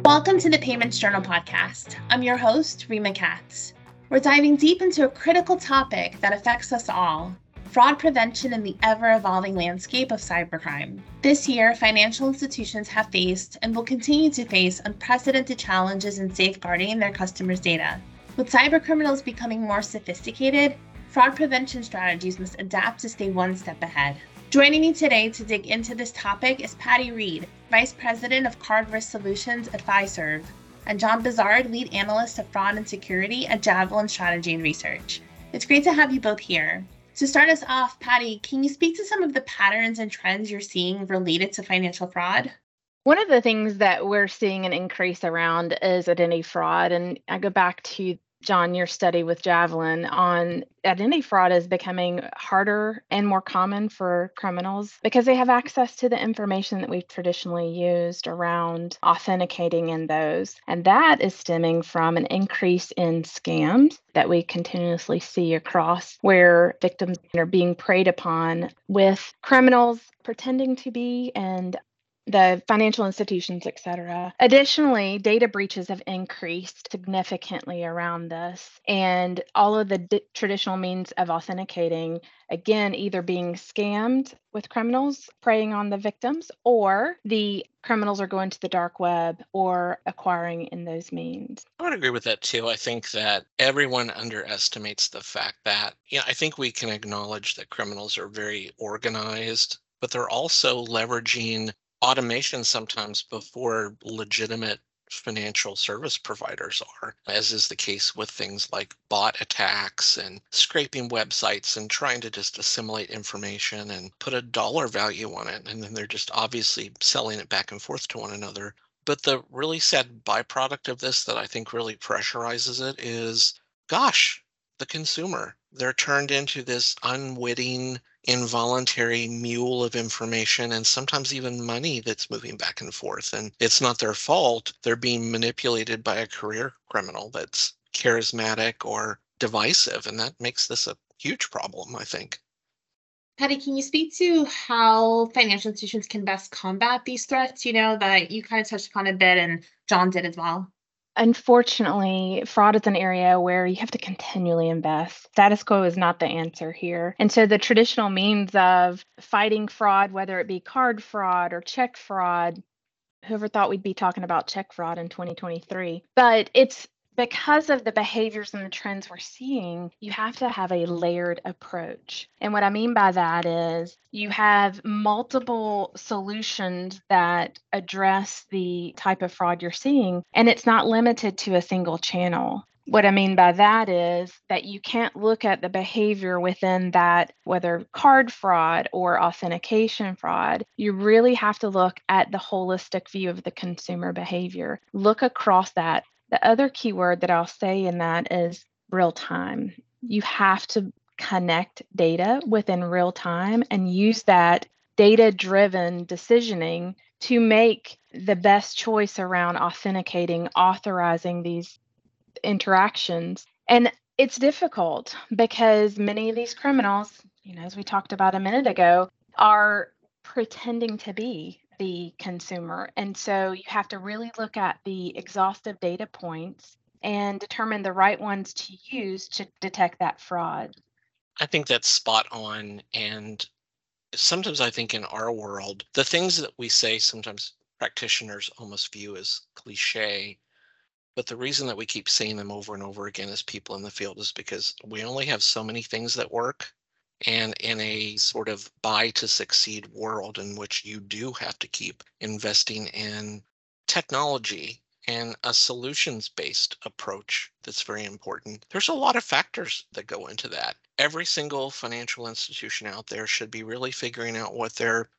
Welcome to the Payments Journal podcast. I'm your host, Rima Katz. We're diving deep into a critical topic that affects us all: fraud prevention in the ever-evolving landscape of cybercrime. This year, financial institutions have faced and will continue to face unprecedented challenges in safeguarding their customers' data. With cybercriminals becoming more sophisticated, fraud prevention strategies must adapt to stay one step ahead. Joining me today to dig into this topic is Patty Reed, Vice President of Card Risk Solutions at Fiserv, and John Bizard, Lead Analyst of Fraud and Security at Javelin Strategy and Research. It's great to have you both here. To start us off, Patty, can you speak to some of the patterns and trends you're seeing related to financial fraud? One of the things that we're seeing an increase around is identity fraud. And I go back to, John, your study with Javelin on identity fraud is becoming harder and more common for criminals because they have access to the information that we've traditionally used around authenticating in those. And that is stemming from an increase in scams that we continuously see across, where victims are being preyed upon with criminals pretending to be and the financial institutions, et cetera. Additionally, data breaches have increased significantly around this, and all of the traditional means of authenticating, again, either being scammed with criminals preying on the victims, or the criminals are going to the dark web or acquiring in those means. I would agree with that too. I think that everyone underestimates the fact that, I think we can acknowledge that criminals are very organized, but they're also leveraging automation sometimes before legitimate financial service providers are, as is the case with things like bot attacks and scraping websites and trying to just assimilate information and put a dollar value on it. And then they're just obviously selling it back and forth to one another. But the really sad byproduct of this that I think really pressurizes it is, gosh, the consumer. They're turned into this unwitting, involuntary mule of information and sometimes even money that's moving back and forth. And it's not their fault. They're being manipulated by a career criminal that's charismatic or divisive. And that makes this a huge problem, I think. Patty, can you speak to how financial institutions can best combat these threats? That you kind of touched upon a bit and John did as well. Unfortunately, fraud is an area where you have to continually invest. Status quo is not the answer here. And so the traditional means of fighting fraud, whether it be card fraud or check fraud, whoever thought we'd be talking about check fraud in 2023, but it's because of the behaviors and the trends we're seeing, you have to have a layered approach. And what I mean by that is you have multiple solutions that address the type of fraud you're seeing, and it's not limited to a single channel. What I mean by that is that you can't look at the behavior within that, whether card fraud or authentication fraud. You really have to look at the holistic view of the consumer behavior. Look across that. The other keyword that I'll say in that is real time. You have to connect data within real time and use that data-driven decisioning to make the best choice around authenticating, authorizing these interactions. And it's difficult because many of these criminals, as we talked about a minute ago, are pretending to be the consumer. And so you have to really look at the exhaustive data points and determine the right ones to use to detect that fraud. I think that's spot on. And sometimes I think in our world, the things that we say sometimes practitioners almost view as cliche. But the reason that we keep saying them over and over again as people in the field is because we only have so many things that work. And in a sort of buy to succeed world in which you do have to keep investing in technology and a solutions-based approach that's very important, there's a lot of factors that go into that. Every single financial institution out there should be really figuring out what their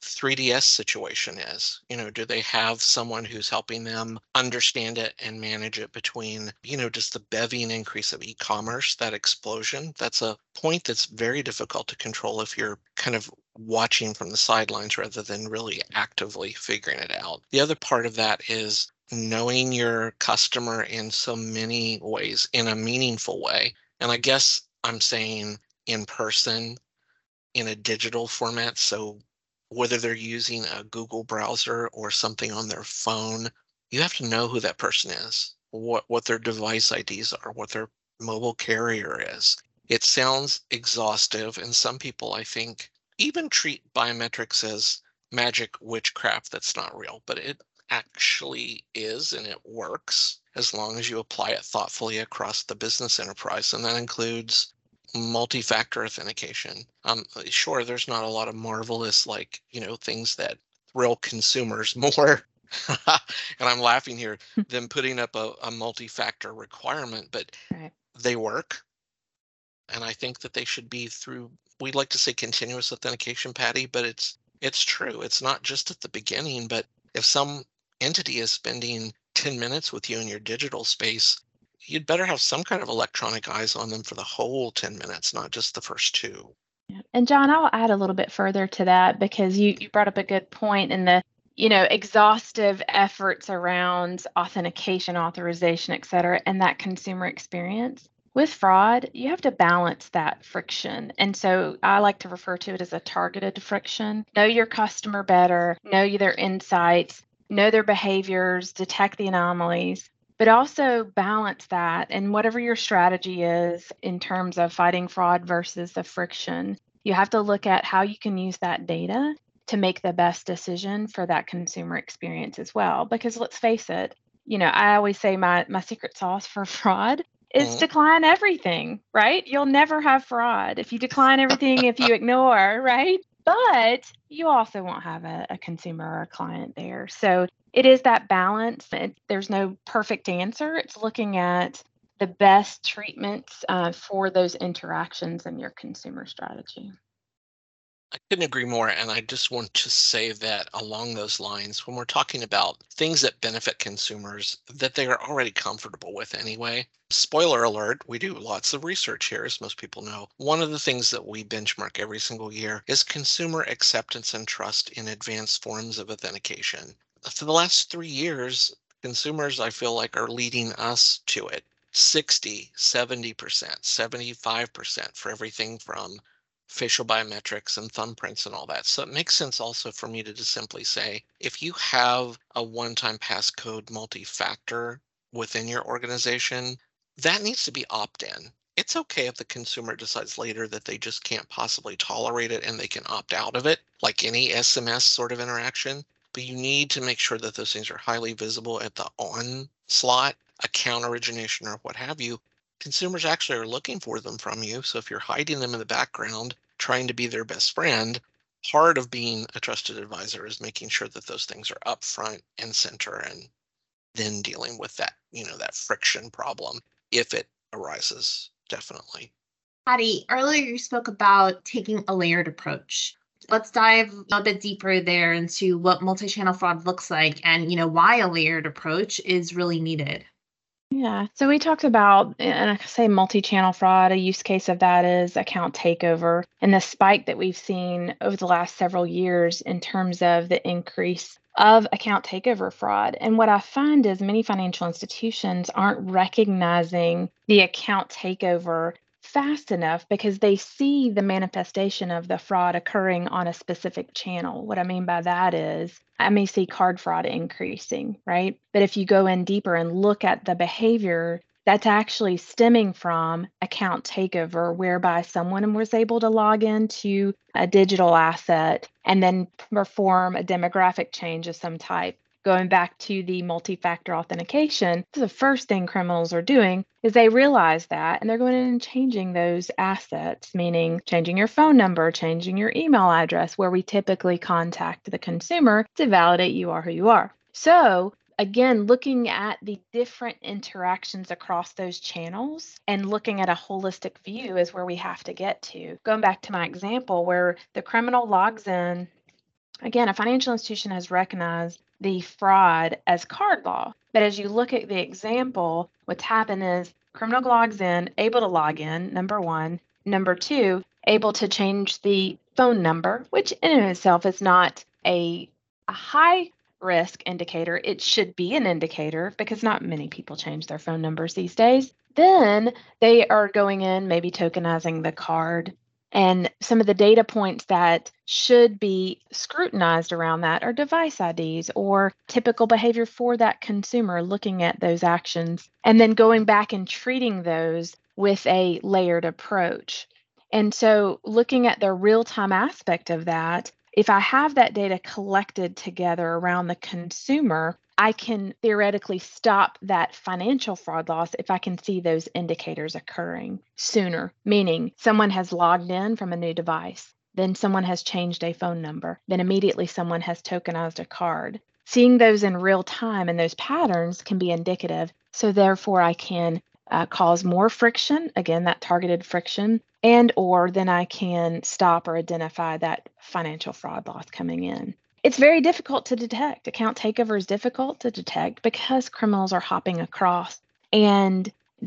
3DS situation is. Do they have someone who's helping them understand it and manage it between, just the bevy and increase of e-commerce, that explosion? That's a point that's very difficult to control if you're kind of watching from the sidelines rather than really actively figuring it out. The other part of that is knowing your customer in so many ways, in a meaningful way. And I guess I'm saying in person, in a digital format. So whether they're using a Google browser or something on their phone, you have to know who that person is, what their device IDs are, what their mobile carrier is. It sounds exhaustive, and some people, I think, even treat biometrics as magic witchcraft that's not real, but it actually is, and it works as long as you apply it thoughtfully across the business enterprise, and that includes multi-factor authentication. Sure, there's not a lot of marvelous, things that thrill consumers more. And I'm laughing here, than putting up a multi-factor requirement, but Right. they work. And I think that they should be through, we'd like to say continuous authentication, Patty, but it's true. It's not just at the beginning, but if some entity is spending 10 minutes with you in your digital space, you'd better have some kind of electronic eyes on them for the whole 10 minutes, not just the first 2. Yeah. And John, I'll add a little bit further to that because you brought up a good point in the exhaustive efforts around authentication, authorization, et cetera, and that consumer experience. With fraud, you have to balance that friction. And so I like to refer to it as a targeted friction. Know your customer better, know their insights, know their behaviors, detect the anomalies, but also balance that. And whatever your strategy is in terms of fighting fraud versus the friction, you have to look at how you can use that data to make the best decision for that consumer experience as well. Because let's face it, I always say my secret sauce for fraud is decline everything, right? You'll never have fraud if you decline everything, if you ignore, right? But you also won't have a consumer or a client there. So it is that balance. There's no perfect answer. It's looking at the best treatments for those interactions in your consumer strategy. I couldn't agree more. And I just want to say that along those lines, when we're talking about things that benefit consumers that they are already comfortable with anyway, spoiler alert, we do lots of research here, as most people know. One of the things that we benchmark every single year is consumer acceptance and trust in advanced forms of authentication. For the last 3 years, consumers, I feel like, are leading us to it. 60, 70%, 75% for everything from facial biometrics and thumbprints and all that. So it makes sense also for me to just simply say, if you have a one-time passcode multi-factor within your organization, that needs to be opt-in. It's okay if the consumer decides later that they just can't possibly tolerate it and they can opt out of it, like any SMS sort of interaction. But you need to make sure that those things are highly visible at the on slot, account origination, or what have you. Consumers actually are looking for them from you. So if you're hiding them in the background, trying to be their best friend, part of being a trusted advisor is making sure that those things are up front and center, and then dealing with that, that friction problem if it arises, definitely. Patty, earlier you spoke about taking a layered approach. Let's dive a bit deeper there into what multi-channel fraud looks like and, why a layered approach is really needed. Yeah. So we talked about, and I say multi-channel fraud, a use case of that is account takeover and the spike that we've seen over the last several years in terms of the increase of account takeover fraud. And what I find is many financial institutions aren't recognizing the account takeover fast enough because they see the manifestation of the fraud occurring on a specific channel. What I mean by that is I may see card fraud increasing, right? But if you go in deeper and look at the behavior, that's actually stemming from account takeover, whereby someone was able to log into a digital asset and then perform a demographic change of some type. Going back to the multi-factor authentication, the first thing criminals are doing is they realize that, and they're going in and changing those assets, meaning changing your phone number, changing your email address, where we typically contact the consumer to validate you are who you are. So again, looking at the different interactions across those channels and looking at a holistic view is where we have to get to. Going back to my example where the criminal logs in, again, a financial institution has recognized the fraud as card law. But as you look at the example, what's happened is criminal logs in, able to log in, number one. Number two, able to change the phone number, which in and of itself is not a high risk indicator. It should be an indicator because not many people change their phone numbers these days. Then they are going in, maybe tokenizing the card, And some of the data points that should be scrutinized around that are device IDs or typical behavior for that consumer, looking at those actions and then going back and treating those with a layered approach. And so looking at the real-time aspect of that, if I have that data collected together around the consumer, I can theoretically stop that financial fraud loss if I can see those indicators occurring sooner, meaning someone has logged in from a new device, then someone has changed a phone number, then immediately someone has tokenized a card. Seeing those in real time and those patterns can be indicative. So therefore, I can cause more friction, again, that targeted friction, and or then I can stop or identify that financial fraud loss coming in. It's very difficult to detect. Account takeover is difficult to detect because criminals are hopping across and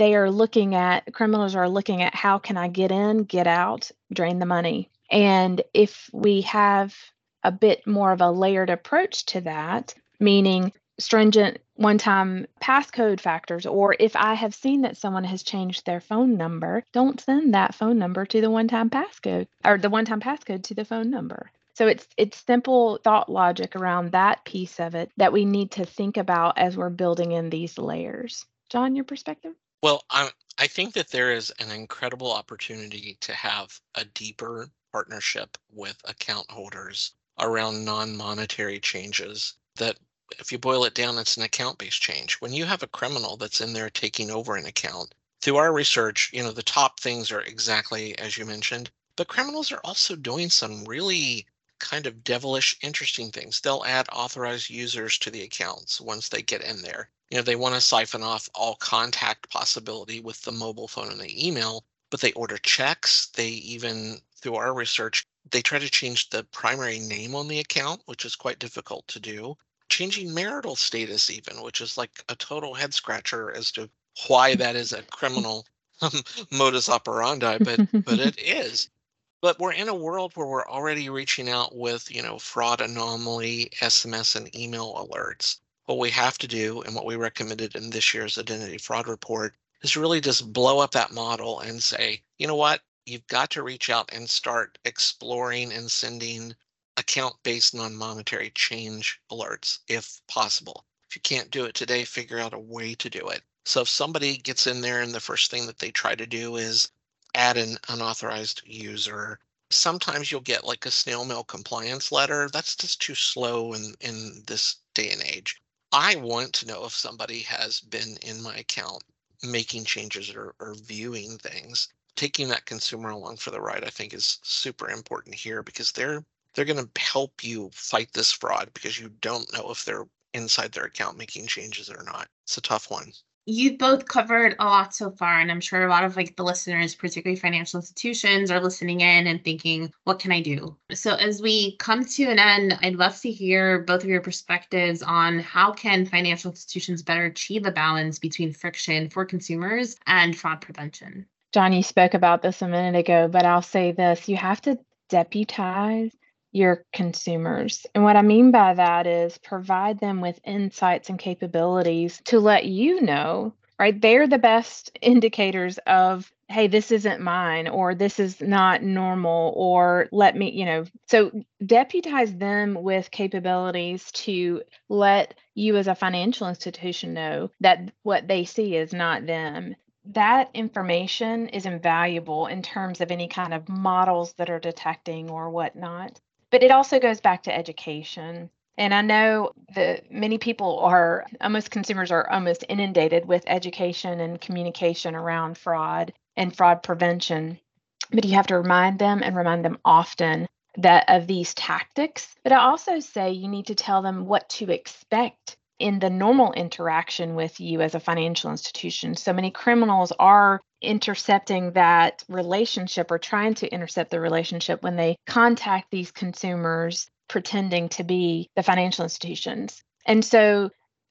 criminals are looking at how can I get in, get out, drain the money. And if we have a bit more of a layered approach to that, meaning stringent one-time passcode factors, or if I have seen that someone has changed their phone number, don't send that phone number to the one-time passcode or the one-time passcode to the phone number. So it's simple thought logic around that piece of it that we need to think about as we're building in these layers. John, your perspective? Well, I think that there is an incredible opportunity to have a deeper partnership with account holders around non-monetary changes that, if you boil it down, it's an account-based change. When you have a criminal that's in there taking over an account, through our research, the top things are exactly as you mentioned, but criminals are also doing some really kind of devilish, interesting things. They'll add authorized users to the accounts once they get in there. They want to siphon off all contact possibility with the mobile phone and the email, but they order checks. They even, through our research, they try to change the primary name on the account, which is quite difficult to do. Changing marital status even, which is like a total head scratcher as to why that is a criminal modus operandi, but it is. But we're in a world where we're already reaching out with, fraud anomaly, SMS and email alerts. What we have to do, and what we recommended in this year's identity fraud report, is really just blow up that model and say, you know what, you've got to reach out and start exploring and sending account-based non-monetary change alerts if possible. If you can't do it today, figure out a way to do it. So if somebody gets in there and the first thing that they try to do is add an unauthorized user, sometimes you'll get like a snail mail compliance letter. That's just too slow in this day and age. I want to know if somebody has been in my account making changes or viewing things. Taking that consumer along for the ride, I think, is super important here because they're going to help you fight this fraud because you don't know if they're inside their account making changes or not. It's a tough one. You've both covered a lot so far, and I'm sure a lot of the listeners, particularly financial institutions, are listening in and thinking, what can I do? So as we come to an end, I'd love to hear both of your perspectives on how can financial institutions better achieve a balance between friction for consumers and fraud prevention. John, you spoke about this a minute ago, but I'll say this. You have to deputize your consumers. And what I mean by that is provide them with insights and capabilities to let you know, right? They're the best indicators of, hey, this isn't mine, or this is not normal, or let me, so deputize them with capabilities to let you as a financial institution know that what they see is not them. That information is invaluable in terms of any kind of models that are detecting or whatnot. But it also goes back to education. And I know that many consumers are almost inundated with education and communication around fraud and fraud prevention. But you have to remind them often of these tactics. But I also say you need to tell them what to expect in the normal interaction with you as a financial institution. So many criminals are intercepting that relationship or trying to intercept the relationship when they contact these consumers pretending to be the financial institutions. And so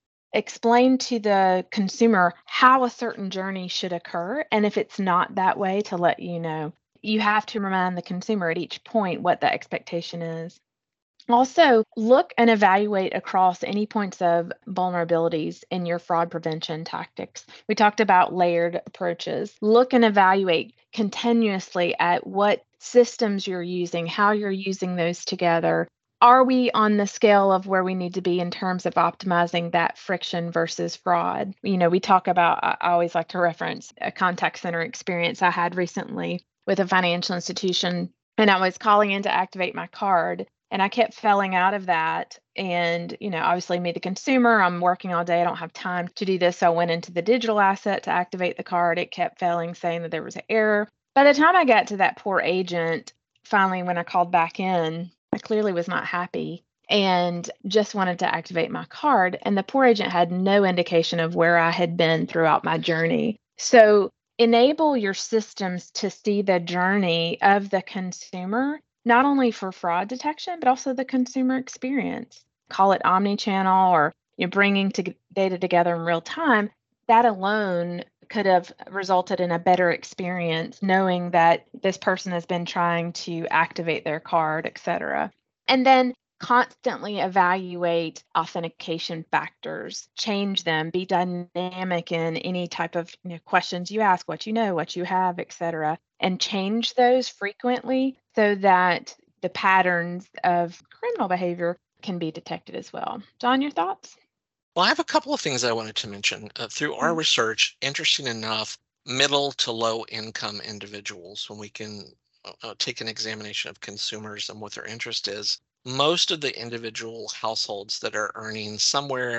explain to the consumer how a certain journey should occur. And if it's not that way, to let you know. You have to remind the consumer at each point what the expectation is. Also, look and evaluate across any points of vulnerabilities in your fraud prevention tactics. We talked about layered approaches. Look and evaluate continuously at what systems you're using, how you're using those together. Are we on the scale of where we need to be in terms of optimizing that friction versus fraud? We talk about, I always like to reference a contact center experience I had recently with a financial institution, and I was calling in to activate my card, and I kept failing out of that. And, obviously me, the consumer, I'm working all day. I don't have time to do this. So I went into the digital asset to activate the card. It kept failing, saying that there was an error. By the time I got to that poor agent, finally, when I called back in, I clearly was not happy and just wanted to activate my card. And the poor agent had no indication of where I had been throughout my journey. So enable your systems to see the journey of the consumer, not only for fraud detection, but also the consumer experience. Call it omni-channel or bringing data together in real time. That alone could have resulted in a better experience, knowing that this person has been trying to activate their card, et cetera. And then constantly evaluate authentication factors, change them, be dynamic in any type of questions you ask, what you know, what you have, et cetera, and change those frequently so that the patterns of criminal behavior can be detected as well. John, your thoughts? Well, I have a couple of things I wanted to mention. Through our research, interesting enough, middle to low income individuals, when we can take an examination of consumers and what their interest is, most of the individual households that are earning somewhere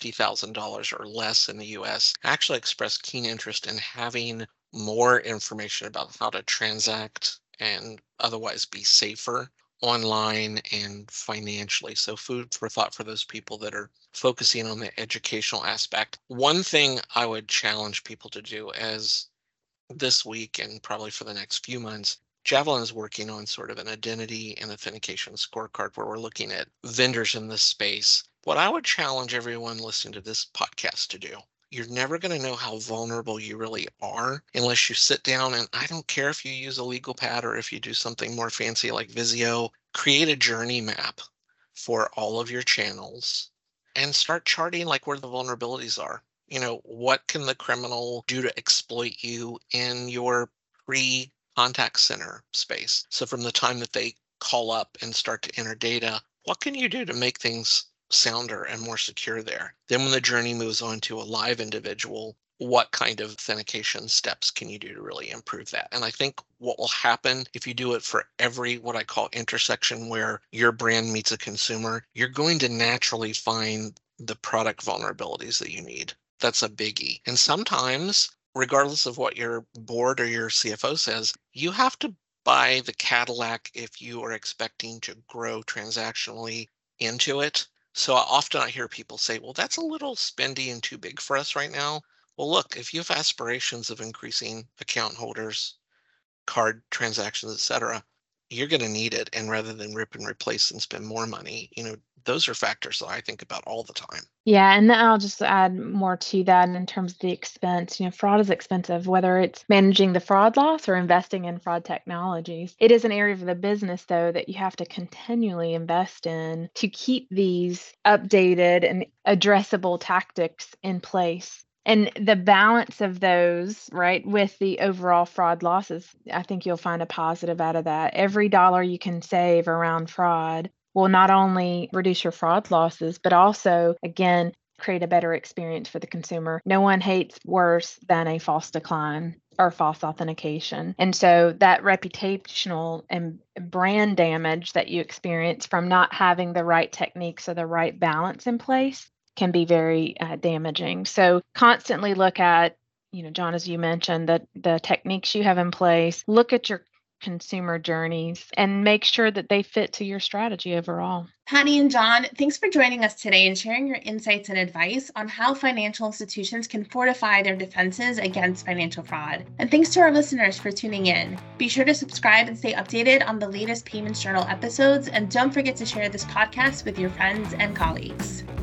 $50,000 or less in the US actually express keen interest in having more information about how to transact and otherwise be safer online and financially. So food for thought for those people that are focusing on the educational aspect. One thing I would challenge people to do, as this week and probably for the next few months, Javelin is working on sort of an identity and authentication scorecard where we're looking at vendors in this space. What I would challenge everyone listening to this podcast to do, you're never going to know how vulnerable you really are unless you sit down, and I don't care if you use a legal pad or if you do something more fancy like Visio, create a journey map for all of your channels and start charting like where the vulnerabilities are. What can the criminal do to exploit you in your pre-contact center space? So from the time that they call up and start to enter data, what can you do to make things sounder and more secure there? Then when the journey moves on to a live individual, what kind of authentication steps can you do to really improve that? And I think what will happen if you do it for every, what I call intersection where your brand meets a consumer, you're going to naturally find the product vulnerabilities that you need. That's a biggie. And sometimes, regardless of what your board or your CFO says, you have to buy the Cadillac if you are expecting to grow transactionally into it. So often I hear people say, well, that's a little spendy and too big for us right now. Well, look, if you have aspirations of increasing account holders, card transactions, et cetera, you're going to need it. And rather than rip and replace and spend more money, those are factors that I think about all the time. Yeah, and then I'll just add more to that in terms of the expense. Fraud is expensive, whether it's managing the fraud loss or investing in fraud technologies. It is an area of the business, though, that you have to continually invest in to keep these updated and addressable tactics in place. And the balance of those, right, with the overall fraud losses, I think you'll find a positive out of that. Every dollar you can save around fraud will not only reduce your fraud losses, but also, again, create a better experience for the consumer. No one hates worse than a false decline or false authentication. And so that reputational and brand damage that you experience from not having the right techniques or the right balance in place can be very damaging. So constantly look at, John, as you mentioned, the techniques you have in place, look at your consumer journeys and make sure that they fit to your strategy overall. Patty and John, thanks for joining us today and sharing your insights and advice on how financial institutions can fortify their defenses against financial fraud. And thanks to our listeners for tuning in. Be sure to subscribe and stay updated on the latest Payments Journal episodes, and don't forget to share this podcast with your friends and colleagues.